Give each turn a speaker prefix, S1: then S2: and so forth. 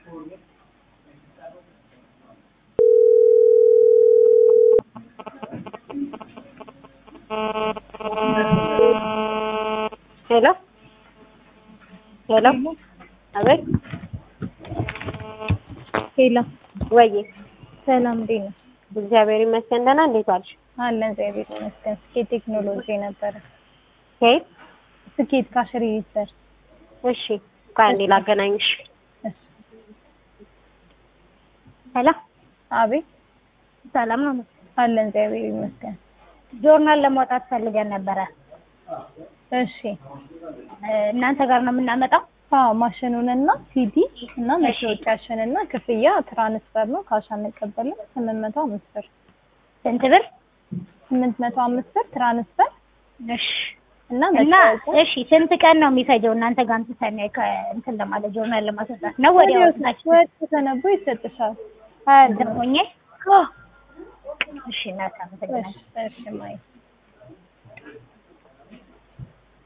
S1: ሄሎ ሄሎ አቤት
S2: ሄሎ
S1: ወይ
S2: ሰላም እንዴት ነሽ?
S1: እግዚአብሔር ይመስገን ደህና እንዴት ዋልሽ?
S2: አለን እግዚአብሔር ይመስገን። ስኬት ቴክኖሎጂ ነበረ።
S1: ሄይ
S2: ስኬት ካሽሪ ይሰር።
S1: እሺ ቃንዲ ላገናኝሽ። ሄሎ
S2: አቤት
S1: ሰላም ነው?
S2: አለን እግዚአብሔር ይመስገን።
S1: ጆርናል ለማውጣት ፈልገን ነበረ።
S2: እሺ
S1: እናንተ ጋር ነው የምናመጣው?
S2: አዎ ማሽኑንና ሲዲ እና መታወቂያሽንና ክፍያ ትራንስፈር ነው። ካሽ አንቀበልም። 805 ብር።
S1: ስንት ብር?
S2: 805 ብር ትራንስፈር።
S1: እሺ
S2: እና
S1: እሺ ስንት ቀን ነው የሚፈጀው እናንተ ጋር እንትን ለማለት ጆርናል ለማስወጣት ነው? ወዲያው
S2: ተነቦ ይሰጥሻል።
S1: ደሞኝ እሺ እናታ
S2: እሺ ማይ